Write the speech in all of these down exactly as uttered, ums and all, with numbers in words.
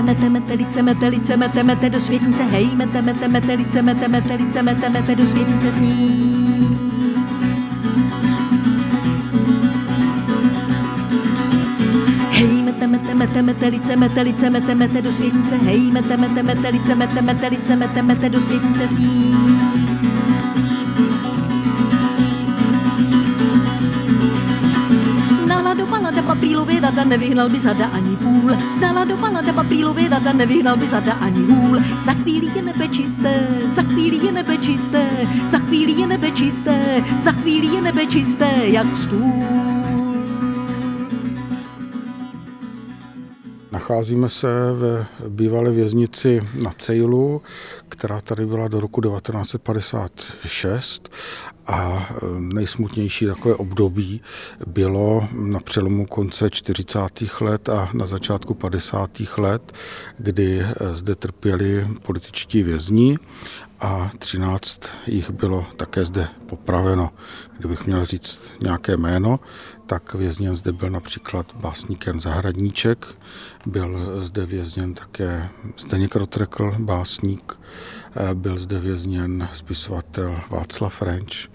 mete, metelice, metelice, mete, mete do světnice, hej, mete, mete, metelice, mete, metelice, mete, mete do světnice sní. Hej, mete, mete, mete, metelice, metelice, mete, mete do světnice, hej, mete, mete, metelice, mete, metelice, mete, mete do světnice sní. Dala do palada papílově data, nevyhnal by zada ani půl. Dala do palada papílově data, nevyhnal by zada ani hůl. Za chvíli je nebe čisté, za chvíli je nebe čisté, za chvíli je nebe čisté, za chvíli je nebe čisté, jak stůl. Nacházíme se ve bývalé věznici na Cejlu, která tady byla do roku devatenáct set padesát šest a nejsmutnější takové období bylo na přelomu konce čtyřicátých let a na začátku padesátých let, kdy zde trpěli političtí vězni a třináct jich bylo také zde popraveno. Kdybych měl říct nějaké jméno, tak vězněn zde byl například básník Jan Zahradníček, byl zde vězněn také Zdeněk Rotrekl, básník, byl zde vězněn spisovatel Václav Renč,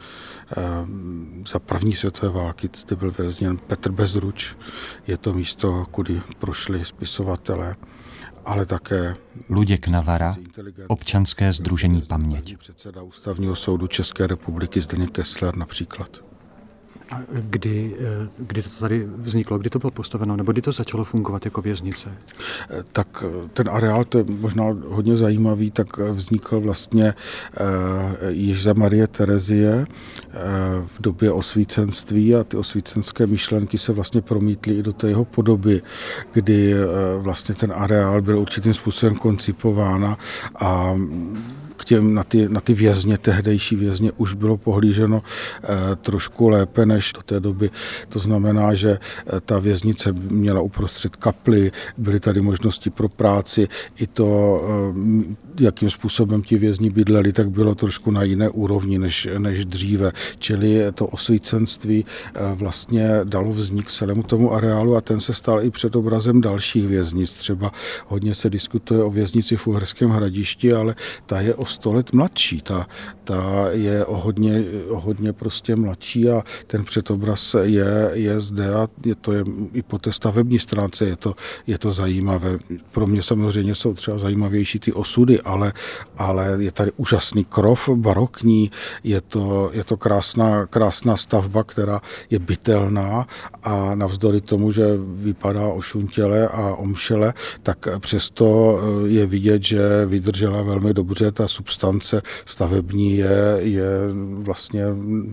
za první světové války zde byl vězněn Petr Bezruč, je to místo, kudy prošli spisovatelé, ale také Luděk Navara, občanské sdružení Paměť. Předseda Ústavního soudu České republiky Zdeněk Kessler například. A kdy, kdy to tady vzniklo, kdy to bylo postaveno, nebo kdy to začalo fungovat jako věznice? Tak ten areál, to je možná hodně zajímavý, tak vznikl vlastně již za Marie Terezie v době osvícenství a ty osvícenské myšlenky se vlastně promítly i do té jeho podoby, kdy vlastně ten areál byl určitým způsobem koncipován a k těm, na, ty, na ty vězně, tehdejší vězně, už bylo pohlíženo eh, trošku lépe než do té doby. To znamená, že eh, ta věznice měla uprostřed kapli, byly tady možnosti pro práci, i to, eh, jakým způsobem ti vězni bydleli, tak bylo trošku na jiné úrovni než, než dříve. Čili to osvícenství eh, vlastně dalo vznik celému tomu areálu a ten se stal i před obrazem dalších věznic. Třeba hodně se diskutuje o věznici v Uherském Hradišti, ale ta je o sto let mladší, ta, ta je o hodně, o hodně prostě mladší a ten předobraz je, je zde a je to je, i po té stavební stránce je to, je to zajímavé. Pro mě samozřejmě jsou třeba zajímavější ty osudy, ale, ale je tady úžasný krov barokní, je to, je to krásná, krásná stavba, která je bytelná a navzdory tomu, že vypadá ošuntěle a omšele, tak přesto je vidět, že vydržela velmi dobře, ta substance stavební je, je vlastně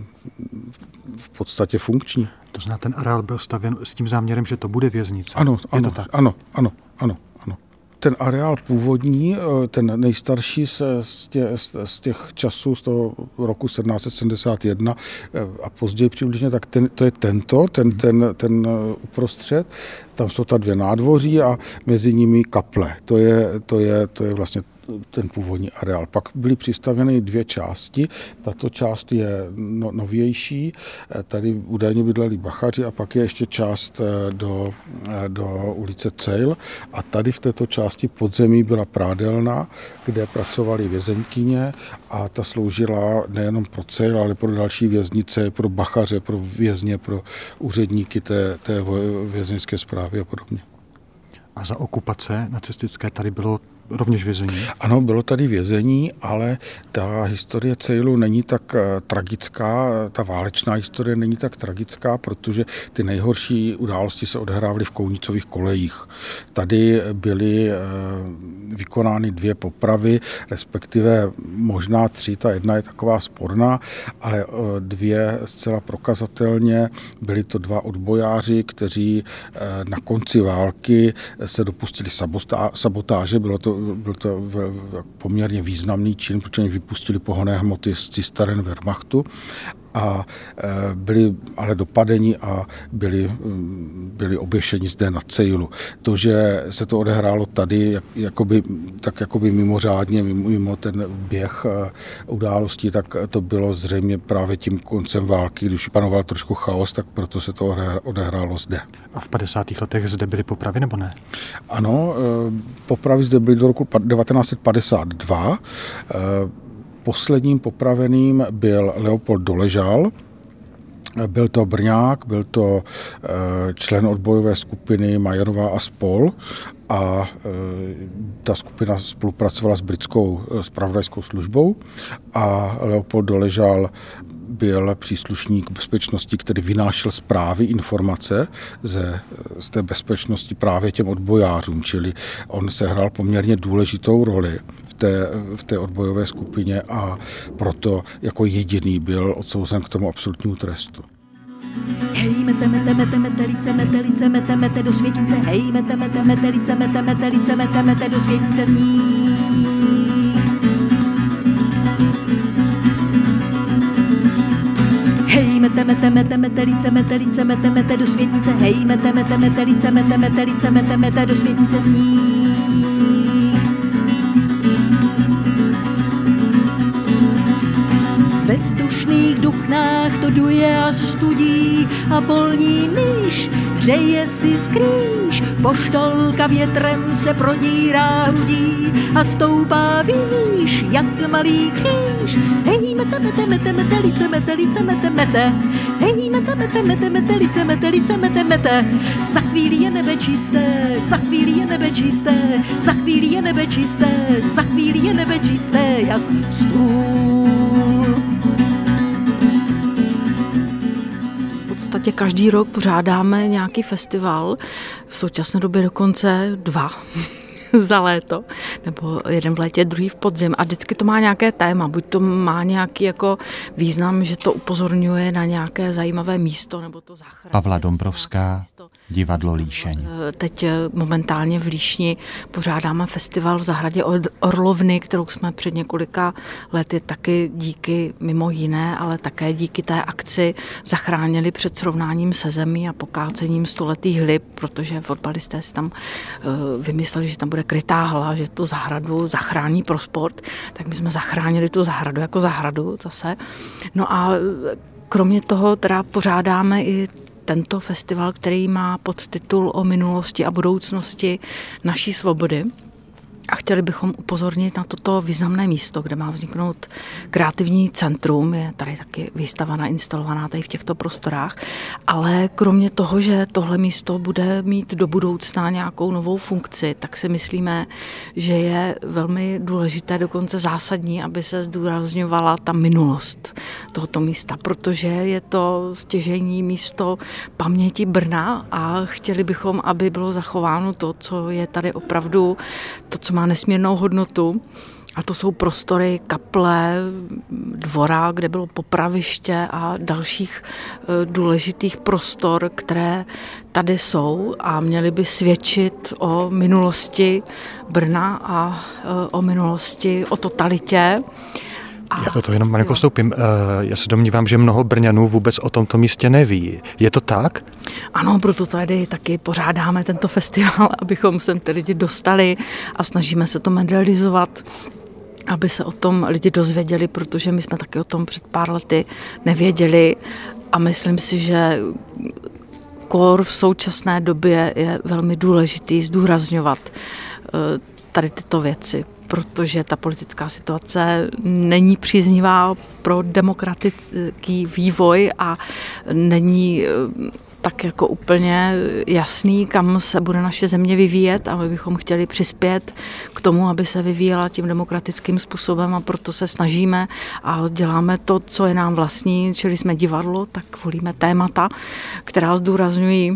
v podstatě funkční. To znamená, ten areál byl stavěn s tím záměrem, že to bude věznice. Ano, ano, ano, ano, ano, ano. Ten areál původní, ten nejstarší z těch, z těch časů z toho roku sedmnáct set sedmdesát jedna a později přibližně, tak ten, to je tento, ten, ten, ten uprostřed. Tam jsou ta dvě nádvoří a mezi nimi kaple. To je, to je, to je vlastně ten původní areál. Pak byly přistavěny dvě části. Tato část je no, novější. Tady údajně bydleli bachaři a pak je ještě část do, do ulice Cejl. A tady v této části podzemí byla prádelna, kde pracovali vězeňkyně a ta sloužila nejenom pro Cejl, ale pro další věznice, pro bachaře, pro vězně, pro úředníky té, té vězeňské správy a podobně. A za okupace nacistické tady bylo rovněž vězení? Ano, bylo tady vězení, ale ta historie Cejlu není tak tragická, ta válečná historie není tak tragická, protože ty nejhorší události se odehrávaly v Kounicových kolejích. Tady byly vykonány dvě popravy, respektive možná tři, ta jedna je taková sporná, ale dvě zcela prokazatelně. Byli to dva odbojáři, kteří na konci války se dopustili sabotáže, bylo to byl to poměrně významný čin, protože vypustili pohonné hmoty z cisteren Wehrmachtu a byli ale dopadeni a byli, byli oběšeni zde na Cejlu. To, že se to odehrálo tady jak, jakoby, tak jakoby mimořádně, mimo, mimo ten běh událostí, tak to bylo zřejmě právě tím koncem války, když panoval trošku chaos, tak proto se to odehrálo zde. A v padesátých letech zde byly popravy, nebo ne? Ano, popravy zde byly do roku devatenáct set padesát dva. Posledním popraveným byl Leopold Doležal. Byl to Brňák, byl to člen odbojové skupiny Majerová a spol. A ta skupina spolupracovala s britskou zpravodajskou službou a Leopold Doležal byl příslušník bezpečnosti, který vynášel zprávy, informace ze, z té bezpečnosti právě těm odbojářům, čili on sehrál poměrně důležitou roli v té, v té odbojové skupině a proto jako jediný byl odsouzen k tomu absolutnímu trestu. Hej, mete, mete, mete, metelice, metelice, mete, mete do světice. Hej, mete, mete, metelice, mete, metelice, mete, mete do světice z ní. Hej, mete, mete, mete, metelice, metelice, mete, mete do světice. Hej, mete, mete, metelice, mete, metelice, mete, mete do světice z ní. Ve vzdušných duchnách to duje a studí a polní myš hřeje si skrýš. Poštolka větrem se prodírá hrudí a stoupá výš jak malý kříž. Hej, mete, mete, mete, metelice, metelice, mete, mete. Hej, mete, mete, mete, metelice, metelice, mete, mete. Za chvíli je nebe čisté, za chvíli je nebe čisté, za chvíli je nebe čisté, za chvíli je nebe čisté jak stůl. V podstatě každý rok pořádáme nějaký festival, v současné době dokonce dva za léto, nebo jeden v létě, druhý v podzim a vždycky to má nějaké téma, buď to má nějaký jako význam, že to upozorňuje na nějaké zajímavé místo, nebo to zachrání. Pavla Dombrovská, Divadlo Líšeň. Teď momentálně v Líšni pořádáme festival v zahradě Orlovny, kterou jsme před několika lety taky díky mimo jiné, ale také díky té akci zachránili před srovnáním se zemí a pokácením stoletých hlib, protože fotbalisté si tam vymysleli, že tam bude krytá hala, že tu zahradu zachrání pro sport, tak my jsme zachránili tu zahradu jako zahradu zase. No a kromě toho teda pořádáme i tento festival, který má podtitul o minulosti a budoucnosti naší svobody. A chtěli bychom upozornit na toto významné místo, kde má vzniknout kreativní centrum, je tady taky výstava nainstalovaná tady v těchto prostorách, ale kromě toho, že tohle místo bude mít do budoucna nějakou novou funkci, tak si myslíme, že je velmi důležité, dokonce zásadní, aby se zdůrazňovala ta minulost tohoto místa, protože je to stěžejní místo paměti Brna a chtěli bychom, aby bylo zachováno to, co je tady opravdu, to, co má nesmírnou hodnotu, a to jsou prostory kaple, dvora, kde bylo popraviště a dalších důležitých prostor, které tady jsou a měly by svědčit o minulosti Brna a o minulosti, o totalitě. A já toto jenom malinko vstoupím. Já se domnívám, že mnoho Brňanů vůbec o tomto místě neví. Je to tak? Ano, proto tady taky pořádáme tento festival, abychom sem ty lidi dostali a snažíme se to medializovat, aby se o tom lidi dozvěděli, protože my jsme taky o tom před pár lety nevěděli a myslím si, že kor v současné době je velmi důležitý zdůrazňovat tady tyto věci, protože ta politická situace není příznivá pro demokratický vývoj a není tak jako úplně jasný, kam se bude naše země vyvíjet a my bychom chtěli přispět k tomu, aby se vyvíjela tím demokratickým způsobem a proto se snažíme a děláme to, co je nám vlastní, čili jsme divadlo, tak volíme témata, která zdůrazňují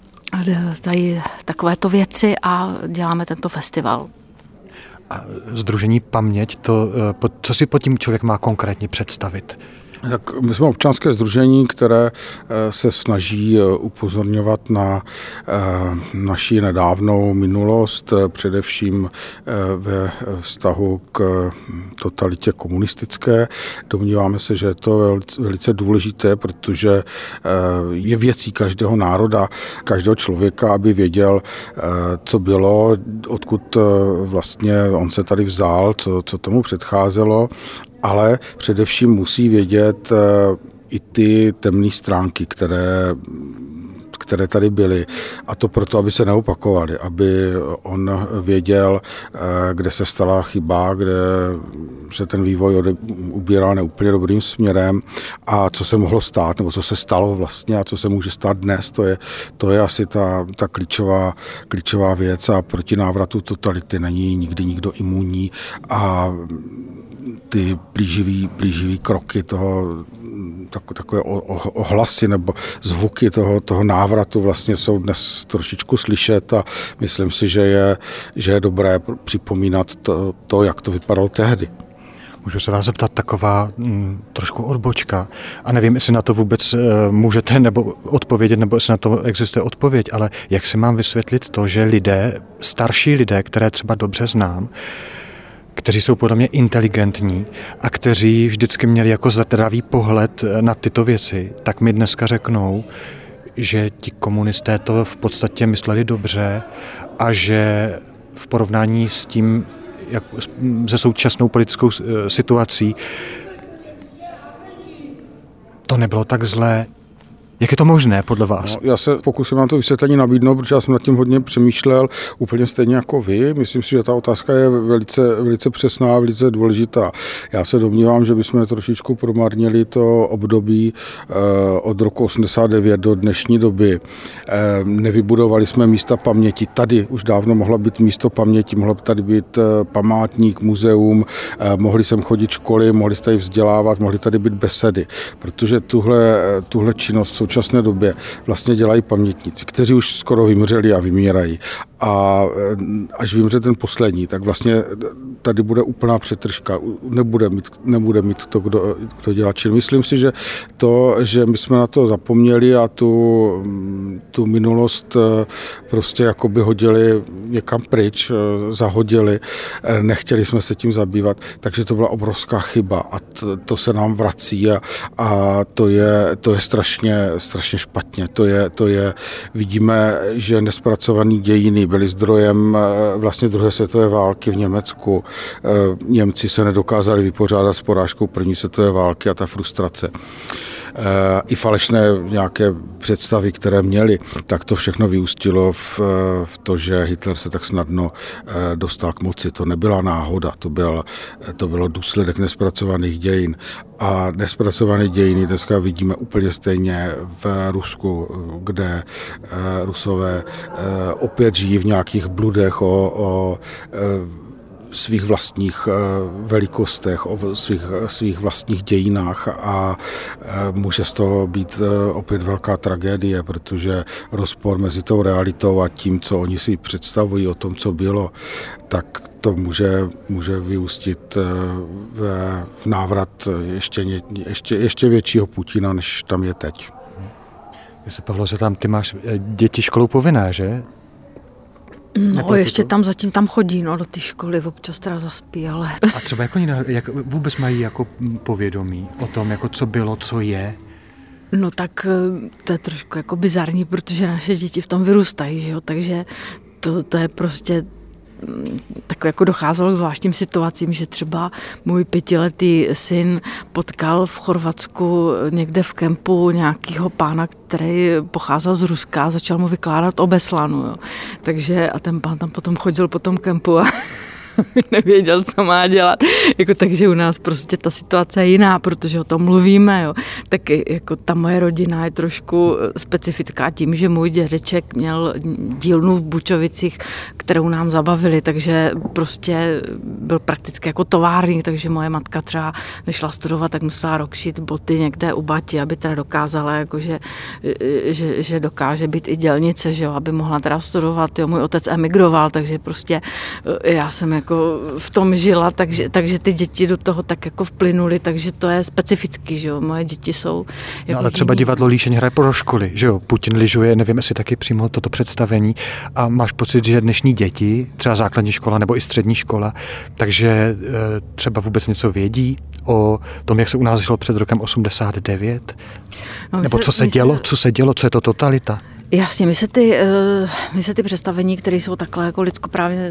tady takovéto věci a děláme tento festival. A Sdružení Paměť, to, co si pod tím člověk má konkrétně představit? Tak my jsme občanské sdružení, které se snaží upozorňovat na naši nedávnou minulost, především ve vztahu k totalitě komunistické. Domníváme se, že je to velice důležité, protože je věcí každého národa, každého člověka, aby věděl, co bylo, odkud vlastně on se tady vzal, co, co tomu předcházelo, ale především musí vědět i ty temné stránky, které, které tady byly. A to proto, aby se neopakovaly, aby on věděl, kde se stala chyba, kde se ten vývoj ubíral neúplně dobrým směrem a co se mohlo stát, nebo co se stalo vlastně a co se může stát dnes. To je, to je asi ta, ta klíčová, klíčová věc a proti návratu totality není nikdy nikdo imunní a ty plíživý, plíživý kroky toho, tak, takové ohlasy nebo zvuky toho, toho návratu vlastně jsou dnes trošičku slyšet a myslím si, že je, že je dobré připomínat to, to, jak to vypadalo tehdy. Můžu se vás zeptat, taková m, trošku odbočka a nevím, jestli na to vůbec e, můžete nebo odpovědět, nebo jestli na to existuje odpověď, ale jak si mám vysvětlit to, že lidé, starší lidé, které třeba dobře znám, kteří jsou podle mě inteligentní a kteří vždycky měli jako zdravý pohled na tyto věci, tak mi dneska řeknou, že ti komunisté to v podstatě mysleli dobře a že v porovnání s tím, jak, se současnou politickou situací, to nebylo tak zlé. Jak je to možné podle vás? No, já se pokusím vám to vysvětlení nabídnout, protože já jsem nad tím hodně přemýšlel, úplně stejně jako vy. Myslím si, že ta otázka je velice, velice přesná a velice důležitá. Já se domnívám, že bychom trošičku promarnili to období eh, od roku osmdesát devět do dnešní doby. Eh, nevybudovali jsme místa paměti. Tady už dávno mohla být místo paměti, mohlo by tady být eh, památník, muzeum, eh, mohli sem chodit školy, mohli se tady vzdělávat, mohly tady být besedy, protože tuhle, tuhle činnost v současné době vlastně dělají pamětníci, kteří už skoro vymřeli a vymírají. A až vymře ten poslední, tak vlastně tady bude úplná přetržka. Nebude mít, nebude mít to, kdo, kdo dělá čin. Myslím si, že to, že my jsme na to zapomněli a tu, tu minulost prostě jakoby hodili někam pryč, zahodili, nechtěli jsme se tím zabývat, takže to byla obrovská chyba a to, to se nám vrací a, a to je, to je strašně, strašně špatně. To je, to je, vidíme, že nespracovaný dějiny byly zdrojem vlastně druhé světové války v Německu. Němci se nedokázali vypořádat s porážkou první světové války a ta frustrace. I falešné nějaké představy, které měli, tak to všechno vyústilo v, v to, že Hitler se tak snadno dostal k moci. To nebyla náhoda, to, byl, to bylo důsledek nespracovaných dějin. A nespracované dějiny dneska vidíme úplně stejně v Rusku, kde Rusové opět žijí v nějakých bludech o, o svých vlastních velikostech, o svých, svých vlastních dějinách a může z toho být opět velká tragédie, protože rozpor mezi tou realitou a tím, co oni si představují o tom, co bylo, tak to může, může vyústit v, v návrat ještě, ještě, ještě většího Putina, než tam je teď. Jestli, Pavlo, se tam ty máš děti školou povinné, že? No, ještě tam zatím tam chodí, no, do té školy, občas teda zaspí, ale... A třeba jako, jak vůbec mají jako povědomí o tom, jako co bylo, co je? No tak to je trošku jako bizarní, protože naše děti v tom vyrůstají, že jo, takže to, to je prostě tak jako docházelo k zvláštním situacím, že třeba můj pětiletý syn potkal v Chorvatsku někde v kempu nějakýho pána, který pocházel z Ruska a začal mu vykládat o Beslanu. Jo. Takže a ten pán tam potom chodil po tom kempu a nevěděl, co má dělat. Jako, takže u nás prostě ta situace je jiná, protože o tom mluvíme. Jo. Tak jako ta moje rodina je trošku specifická tím, že můj dědeček měl dílnu v Bučovicích, kterou nám zabavili, takže prostě byl prakticky jako továrník, takže moje matka třeba nešla studovat, tak musela rok šít boty někde u bati, aby teda dokázala, jako, že, že, že dokáže být i dělnice, že jo, aby mohla teda studovat. Jo, můj otec emigroval, takže prostě já jsem jako jako v tom žila, takže, takže ty děti do toho tak jako vplynuly, takže to je specifický, že jo, moje děti jsou jako no, ale třeba jiný. Divadlo Líšeň hraje pro školy, že jo, Putin lyžuje, nevím, jestli taky přímo toto představení a máš pocit, že dnešní děti, třeba základní škola nebo i střední škola, takže třeba vůbec něco vědí o tom, jak se u nás žilo před rokem osmdesát devět? No, nebo se, co se dělo, se... co se dělo, co je to totalita? Jasně, my se ty, my se ty představení, které jsou takhle jako lidskoprávně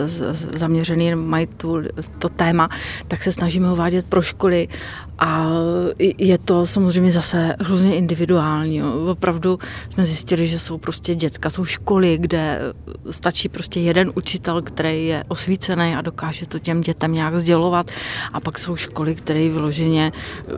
zaměřený, mají tu, to téma, tak se snažíme uvádět pro školy a je to samozřejmě zase hrozně individuální. Jo. Opravdu jsme zjistili, že jsou prostě děcka, jsou školy, kde stačí prostě jeden učitel, který je osvícený a dokáže to těm dětem nějak sdělovat, a pak jsou školy, které vyloženě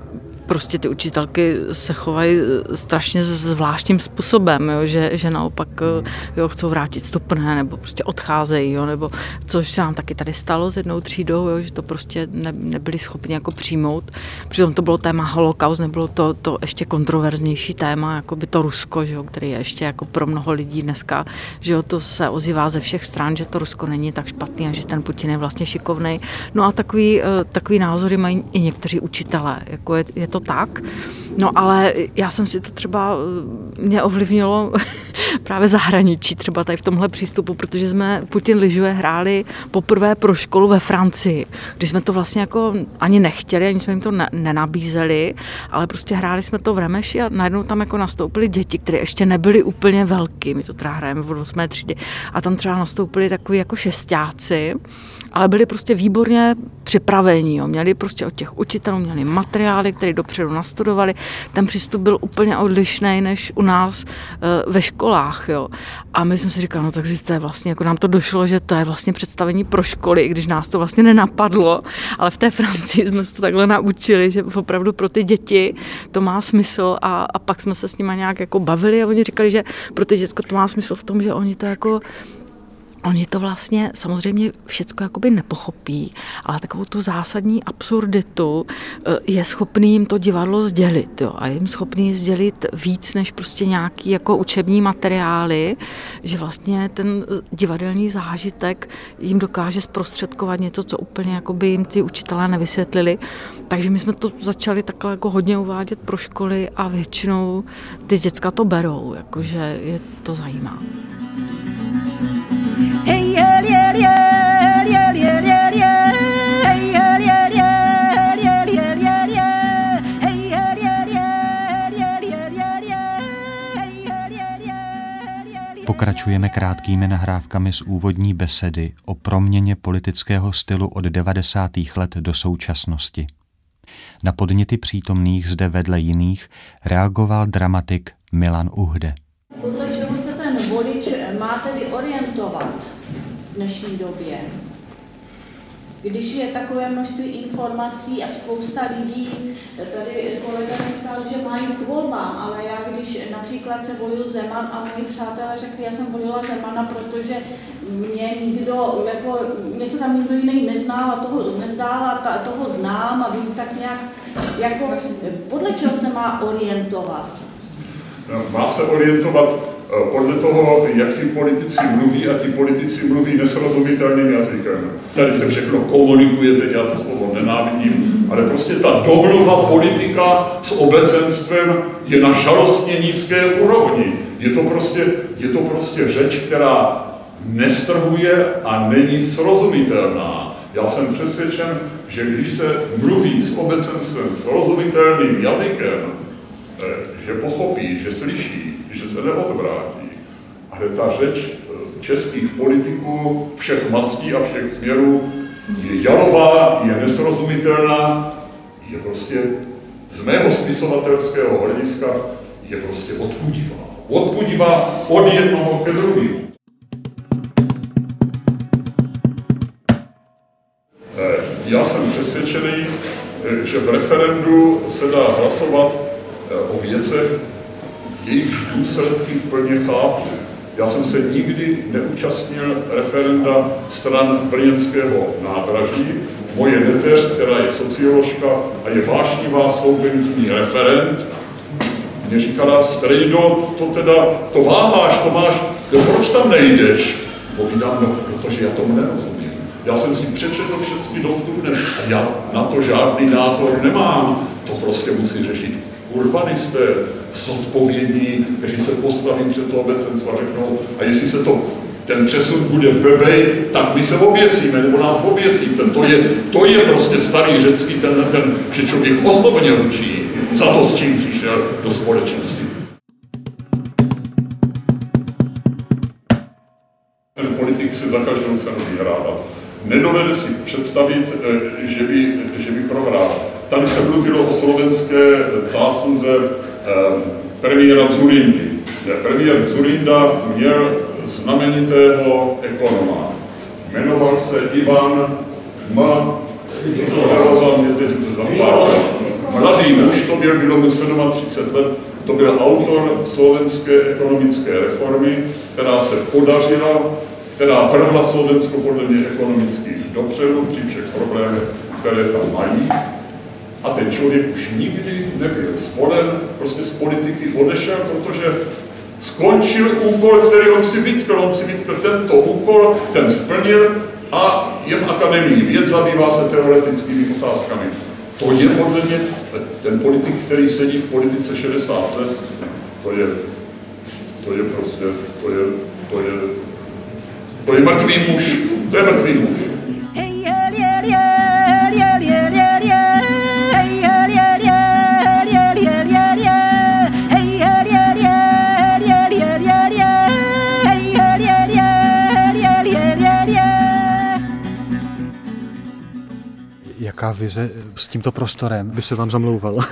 prostě ty učitelky se chovají strašně zvláštním způsobem, jo, že, že naopak jo, chcou vrátit stupné nebo prostě odcházejí, jo, nebo což se nám taky tady stalo s jednou třídou, jo, že to prostě ne, nebyli schopni jako přijmout. Přitom to bylo téma holokaust, nebylo to, to ještě kontroverznější téma, jako by to Rusko, že jo, který je ještě jako pro mnoho lidí dneska, že jo, to se ozývá ze všech stran, že to Rusko není tak špatný a že ten Putin je vlastně šikovnej. No a takový, takový názory mají i někteří učitelé, jako je, je to tak. No ale já jsem si to třeba, mě ovlivnilo právě zahraničí, třeba tady v tomhle přístupu, protože jsme Putin lyžuje hráli poprvé pro školu ve Francii, když jsme to vlastně jako ani nechtěli, ani jsme jim to ne- nenabízeli, ale prostě hráli jsme to v Remeši a najednou tam jako nastoupili děti, které ještě nebyly úplně velký, my to teda hrajeme v osmé třídy, a tam třeba nastoupili takový jako šestáci, ale byli prostě výborně připravení, jo. Měli prostě od těch učitelů, měli materiály, které dopředu nastudovali. Ten přístup byl úplně odlišný než u nás e, ve školách, jo. A my jsme si říkali, no takže to je vlastně, jako nám to došlo, že to je vlastně představení pro školy, i když nás to vlastně nenapadlo, ale v té Francii jsme se to takhle naučili, že opravdu pro ty děti to má smysl, a, a pak jsme se s nimi nějak jako bavili a oni říkali, že pro ty děcko to má smysl v tom, že oni to jako Oni to vlastně samozřejmě všecko jakoby nepochopí, ale takovou tu zásadní absurditu je schopný jim to divadlo sdělit. Jo? A je jim schopný sdělit víc než prostě nějaký jako učební materiály, že vlastně ten divadelní zážitek jim dokáže zprostředkovat něco, co úplně jakoby jim ty učitelé nevysvětlili. Takže my jsme to začali takhle jako hodně uvádět pro školy a většinou ty děcka to berou, jakože je to zajímá. Hey, yeah, yeah, yeah, yeah, yeah, yeah, yeah. Hey, yeah, yeah, yeah, yeah, yeah, yeah, yeah. Hey, yeah, yeah, yeah, yeah, yeah, yeah, yeah. Hey, yeah, yeah, yeah, yeah. Pokračujeme krátkými nahrávkami z úvodní besedy o proměně politického stylu od devadesátých let do současnosti. Na podněty přítomných zde vedle jiných reagoval dramatik Milan Uhde. Podle čeho se ten volič má tedy orientovat v dnešní době? Když je takové množství informací a spousta lidí, tady kolega říkal, že mají k volbám, ale já když například se volil Zeman a moji přátelé řekli, já jsem volila Zemana, protože mě nikdo, jako, mě se tam nikdo jiný neznal a toho nezdál a ta, toho znám a vím tak nějak, jako, podle čeho se má orientovat? Má se orientovat podle toho, jak ti politici mluví, a ti politici mluví nesrozumitelným jazykem. Tady se všechno komunikuje, teď já to slovo nenávidím, ale prostě ta domluva politika s obecenstvem je na žalostně nízké úrovni. Je to prostě, je to prostě řeč, která nestrhuje a není srozumitelná. Já jsem přesvědčen, že když se mluví s obecenstvem srozumitelným jazykem, že pochopí, že slyší, že se neodvrátí. Ale ta řeč českých politiků všech mastí a všech směrů je jalová, je nesrozumitelná, je prostě z mého spisovatelského hlediska je prostě odpudivá. Odpudivá od jednoho ke druhému. Já jsem přesvědčený, že v referendu se dá hlasovat o věcech, jejich důsledky plně chápu. Já jsem se nikdy neúčastnil referenda stran brněnského nádraží. Moje neteř, která je socioložka a je vášnivá sloupení referent, mě říkala, strejdo, to teda, to váháš, to máš, to proč tam nejdeš? Povídám, no, protože já tomu nerozumím. Já jsem si přečetl všechny dostupné, a já na to žádný názor nemám. To prostě musí řešit urbanisté, zodpovědní, kteří se postaví před to obecenstvo a řeknou, a jestli se to, ten přesun bude blbej, tak my se oběcíme, nebo nás oběcí. Ten, to, je, to je prostě starý řecký, ten, ten, že člověk osobně ručí za to, s čím přišel do společnosti. Ten politik se za každou cenu vyhrává. Nedovede si představit, že by, že by prohrál. Tady se mluvilo o slovenské zásluze eh, premiéra Dzurindy. Premiér Dzurinda měl znamenitého ekonoma. Jmenoval se Ivan M. Mladý muž, to byl, bylo mu třicet sedm let, to byl autor slovenské ekonomické reformy, která se podařila, která vrhla Slovensko podle mě ekonomicky dopředu při všech problémech, které tam mají. A ten člověk už nikdy nebyl zvolen, prostě z politiky odešel, protože skončil úkol, který on si vytkl. On si vytkl tento úkol, ten splnil a je v akademii věd, zabývá se teoretickými otázkami. To je podle mě ten politik, který sedí v politice šedesát let, to je, to je prostě, to je, to je, to je mrtvý muž, to je mrtvý muž. Jaká vize s tímto prostorem by se vám zamlouvala?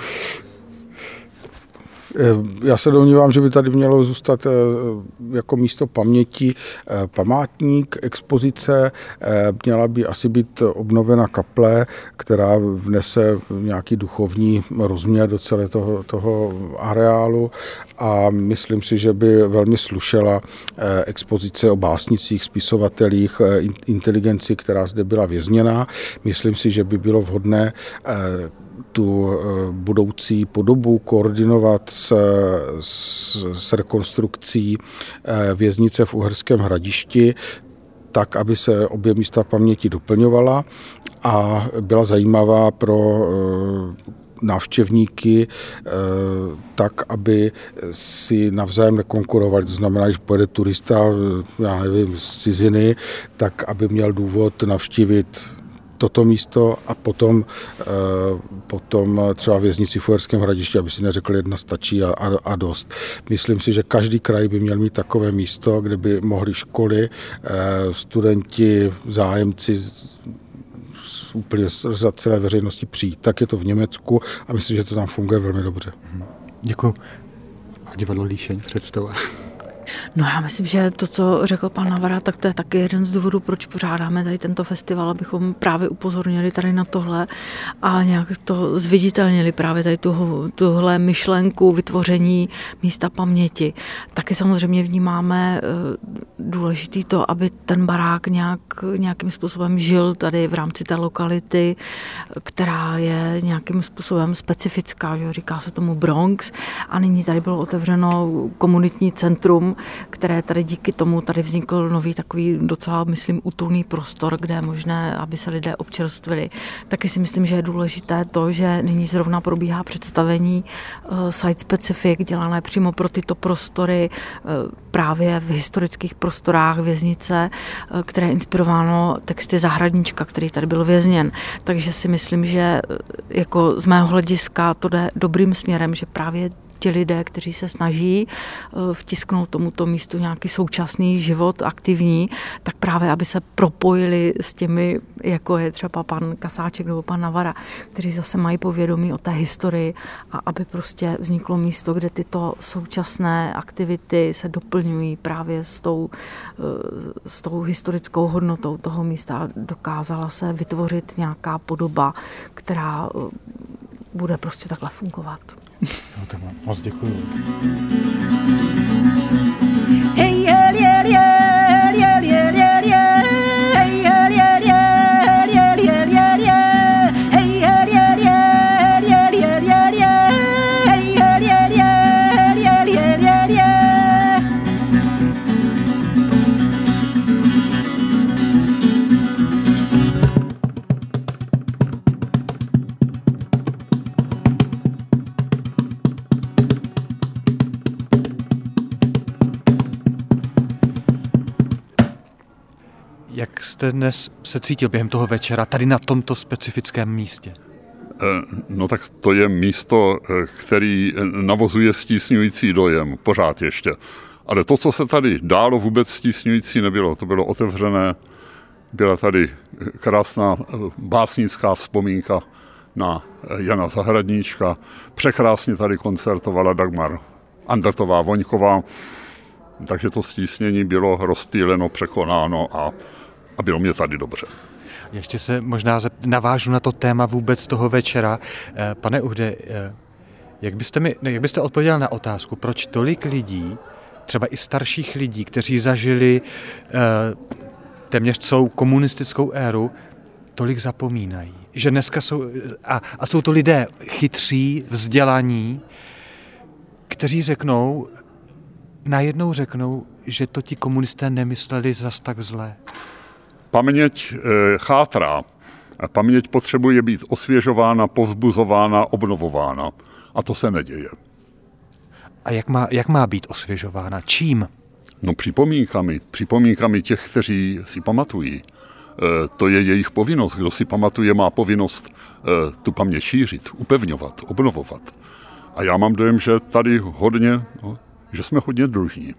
Já se domnívám, že by tady mělo zůstat jako místo paměti památník, expozice, měla by asi být obnovena kaple, která vnese nějaký duchovní rozměr do celého toho, toho areálu a myslím si, že by velmi slušela expozice o básnicích, spisovatelích, inteligenci, která zde byla vězněná. Myslím si, že by bylo vhodné tu budoucí podobu koordinovat s, s, s rekonstrukcí věznice v Uherském Hradišti, tak, aby se obě místa paměti doplňovala a byla zajímavá pro návštěvníky tak, aby si navzájem nekonkurovali. To znamená, když pojede turista, já nevím, z ciziny, tak aby měl důvod navštívit toto místo a potom, potom třeba věznici v Uherském Hradišti, aby si neřekl, jedna stačí a, a, a dost. Myslím si, že každý kraj by měl mít takové místo, kde by mohli školy, studenti, zájemci úplně za celé veřejnosti přijít. Tak je to v Německu a myslím, že to tam funguje velmi dobře. Děkuji. A divadlo Líšeň představa. No já myslím, že to, co řekl pan Navara, tak to je taky jeden z důvodů, proč pořádáme tady tento festival, abychom právě upozornili tady na tohle a nějak to zviditelnili právě tady tuhle, tuhle myšlenku vytvoření místa paměti. Taky samozřejmě vnímáme důležitý to, aby ten barák nějak, nějakým způsobem žil tady v rámci té lokality, která je nějakým způsobem specifická, že říká se tomu Bronx a nyní tady bylo otevřeno komunitní centrum, které tady díky tomu tady vznikl nový takový docela, myslím, útulný prostor, kde je možné, aby se lidé občerstvili. Taky si myslím, že je důležité to, že nyní zrovna probíhá představení uh, site specific, dělané přímo pro tyto prostory, uh, právě v historických prostorách věznice, uh, které je inspirováno texty Zahradníčka, který tady byl vězněn. Takže si myslím, že uh, jako z mého hlediska to jde dobrým směrem, že právě ti lidé, kteří se snaží vtisknout tomuto místu nějaký současný život aktivní, tak právě, aby se propojili s těmi, jako je třeba pan Kasáček nebo pan Navara, kteří zase mají povědomí o té historii a aby prostě vzniklo místo, kde tyto současné aktivity se doplňují právě s tou, s tou historickou hodnotou toho místa a dokázala se vytvořit nějaká podoba, která bude prostě takhle fungovat. No, tak moc děkuju. jste dnes se cítil během toho večera tady na tomto specifickém místě? No tak to je místo, který navozuje stísňující dojem, pořád ještě. Ale to, co se tady dálo, vůbec stísňující nebylo. To bylo otevřené, byla tady krásná básnická vzpomínka na Jana Zahradníčka. Překrásně tady koncertovala Dagmar Andertová-Voňková, takže to stísnění bylo rozptýleno, překonáno a, a bylo mě tady dobře. Ještě se možná navážu na to téma vůbec toho večera. Pane Uhde, jak byste, mi, jak byste odpověděl na otázku, proč tolik lidí, třeba i starších lidí, kteří zažili téměř celou komunistickou éru, tolik zapomínají? Že dneska jsou, a, a jsou to lidé chytří, vzdělaní, kteří řeknou, najednou řeknou, že to ti komunisté nemysleli zas tak zlé. Paměť e, chátrá. Paměť potřebuje být osvěžována, povzbuzována, obnovována. A to se neděje. A jak má, jak má být osvěžována? Čím? No připomínkami. Připomínkami těch, kteří si pamatují. E, to je jejich povinnost. Kdo si pamatuje, má povinnost e, tu paměť šířit, upevňovat, obnovovat. A já mám dojem, že tady hodně, no, že jsme hodně dlužní.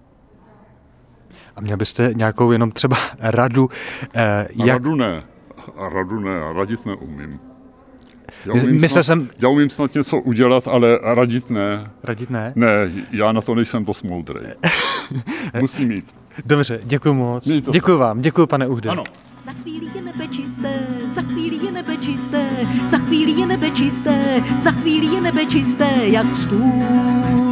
A měl byste nějakou jenom třeba radu? Eh, jak... Radu ne. Radu ne. Radit neumím. Já umím, My snad, jsem... já umím snad něco udělat, ale radit ne. Radit ne? Ne, já na to nejsem dost moudrej. Musím jít. Dobře, děkuji moc. Děkuji vám, děkuji, pane Uhde. Ano. Za chvíli je nebe čisté, za chvíli je nebe čisté, za chvíli je nebe čisté, za chvíli je nebe čisté, jak stůl.